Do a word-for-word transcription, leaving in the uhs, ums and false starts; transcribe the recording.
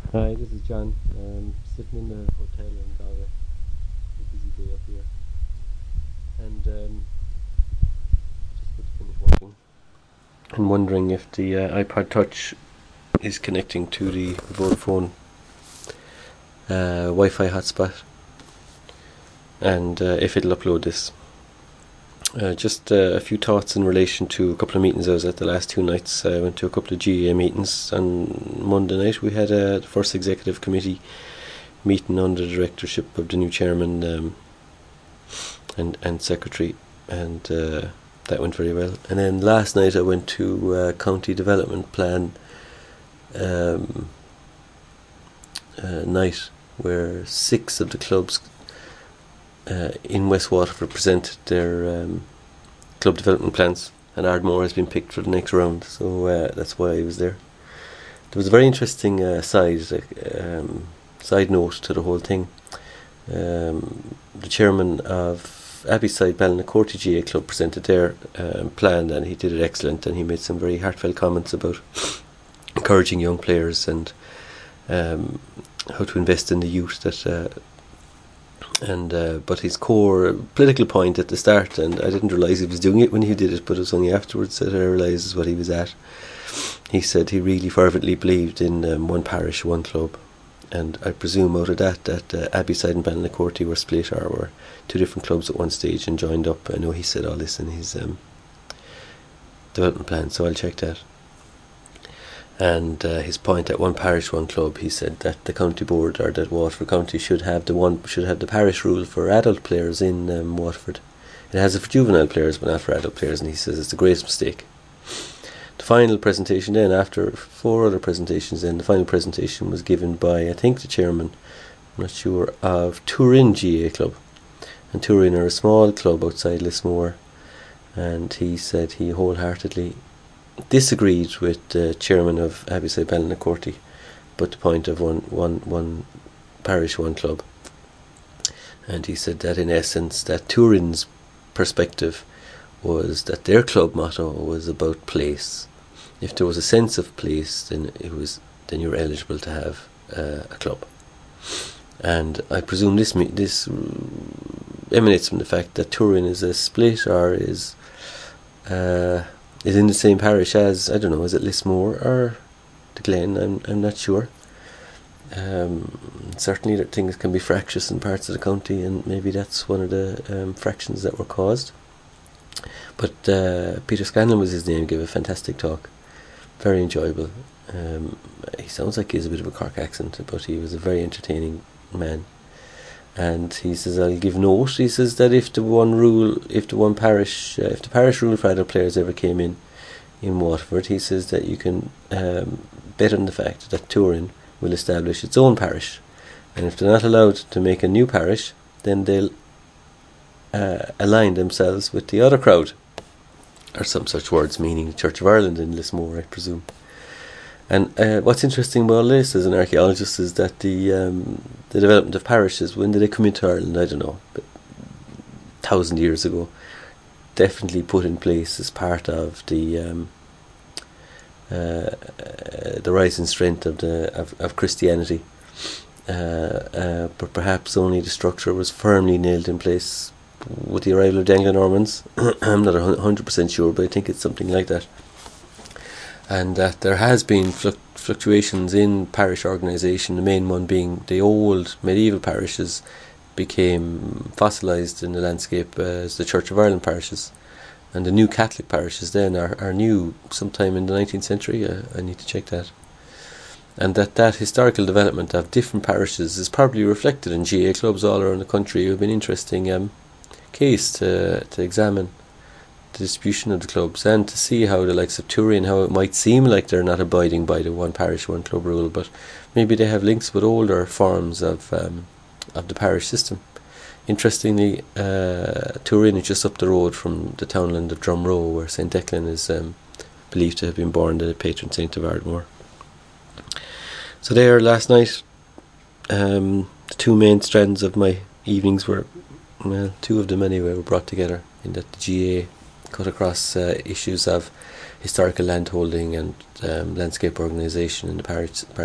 Hi, this is John. Um, sitting in the hotel in Galway. A busy day up here, and um, just about to finish working. And wondering if the uh, iPod Touch is connecting to the Vodafone uh, Wi-Fi hotspot, and uh, if it'll upload this. Uh, just uh, a few thoughts in relation to a couple of meetings I was at the last two nights. I went to a couple of G A A meetings. On Monday night we had a the first executive committee meeting under the directorship of the new chairman um, and and secretary, and uh, that went very well. And then last night I went to uh, county development plan um, uh, night, where six of the clubs uh, in West Waterford presented their um, club development plans, and Ardmore has been picked for the next round, so uh, that's why I was there. There was a very interesting uh, side um, side note to the whole thing. Um, the chairman of Abbeyside Ballynacorty G A A Club presented their um, plan, and he did it excellent, and he made some very heartfelt comments about encouraging young players and um, how to invest in the youth. That uh, and uh, but his core political point at the start, and I didn't realise he was doing it when he did it, but it was only afterwards that I realised what he was at. He said he really fervently believed in um, one parish, one club. And I presume out of that that uh, Abbeyside and Ballynacorty were split, or were two different clubs at one stage and joined up. I know he said all this in his um, development plan, so I'll check that. And uh, his point at one parish, one club, he said that the county board, or that Waterford County should have the one should have the parish rule for adult players in um, Waterford. It has it for juvenile players, but not for adult players, and he says it's the greatest mistake. The final presentation then, after four other presentations then, the final presentation was given by, I think, the chairman, I'm not sure, of Turin G A A Club. And Turin are a small club outside Lismore, and he said he wholeheartedly disagreed with the chairman of Abbeyside Ballynacorty, but the point of one, one, one parish, one club. And he said that in essence, that Turin's perspective was that their club motto was about place. If there was a sense of place, then it was then you were eligible to have uh, a club. And I presume this this emanates from the fact that Turin is a split, or is uh, is in the same parish as, I don't know, is it Lismore or the Glen? I'm I'm not sure. Um, certainly, that things can be fractious in parts of the county, and maybe that's one of the um, fractions that were caused. But uh, Peter Scanlon was his name, gave a fantastic talk, very enjoyable. Um, he sounds like he has a bit of a Cork accent, but he was a very entertaining man. And he says, I'll give note, he says, that if the one rule, if the one parish, uh, if the parish rule for adult players ever came in, in Waterford, he says that you can um, bet on the fact that Turin will establish its own parish. And if they're not allowed to make a new parish, then they'll uh, align themselves with the other crowd, or some such words, meaning the Church of Ireland in Lismore, I presume. And uh, what's interesting about this as an archaeologist is that the um, the development of parishes, when did they come into Ireland? I don't know, but a thousand years ago, definitely put in place as part of the um, uh, uh, the rising strength of the of, of Christianity. Uh, uh, but perhaps only the structure was firmly nailed in place with the arrival of the Anglo-Normans. I'm not one hundred percent sure, but I think it's something like that. And that there has been fluc- fluctuations in parish organisation, the main one being the old medieval parishes became fossilised in the landscape as the Church of Ireland parishes. And the new Catholic parishes then are, are new sometime in the nineteenth century. uh, I need to check that. And that that historical development of different parishes is probably reflected in G A A clubs all around the country. It would be an interesting um, case to to examine the distribution of the clubs, and to see how the likes of Turin, how it might seem like they're not abiding by the one parish, one club rule, but maybe they have links with older forms of um, of the parish system. Interestingly, uh, Turin is just up the road from the townland of Drumroe, where Saint Declan is um, believed to have been born, the patron saint of Ardmore. So there, last night, um, the two main strands of my evenings were, well, two of them anyway, were brought together in that the G A A cut across uh, issues of historical landholding and um, landscape organisation in the parish,